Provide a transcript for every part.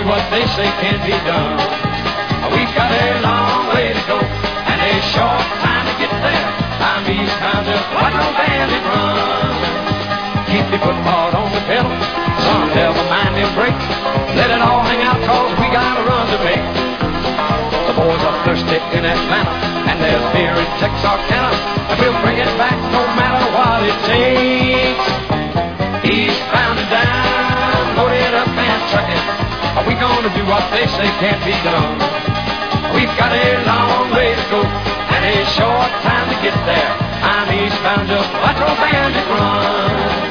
do what they say can't be done. We've got a long way to go and a short time to get there. I'm eastbound, just watch no bandit run. Keep your foot hard on the pedal, son, never mind them brakes. Let it all hang out, cause we got a run to make. The boys are thirsty in Atlanta, and there's beer in Texarkana, and we'll bring it back no matter what it takes. Eastbound and down, loaded up and trucking. Are we gonna do what they say can't be done? We've got a long way to go and a short time to get there. I'm eastbound, just watch old bandit run.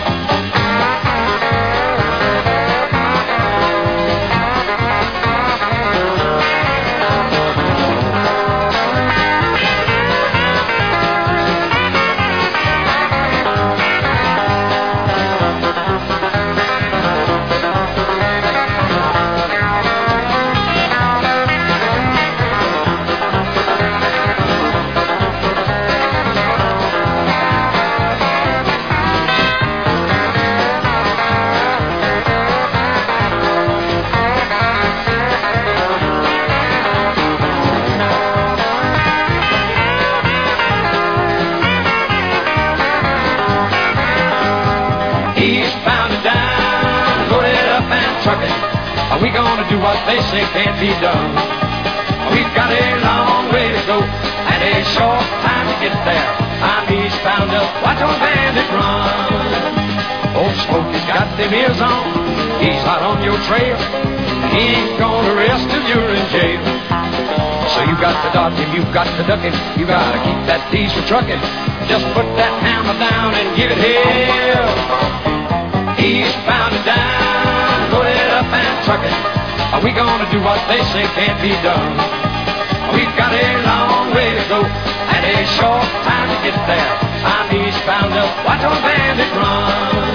Eastbound and down, loaded up and trucking. Are we gonna do what they say can't be done? We've got a long way to go and a short time to get there. I'm eastbound, just watch old bandit run. Old Smokey's got them ears on, he's hot on your trail. He ain't gonna rest till you're in jail. So you got to dodge him, you got to duck him, you gotta keep that diesel trucking. Just put that hammer down and give it hell. Eastbound and down, loaded up and trucking. Are we gonna do what they say can't be done? We've got a long way to go and a short time to get there. I'm eastbound, just watch old bandit run.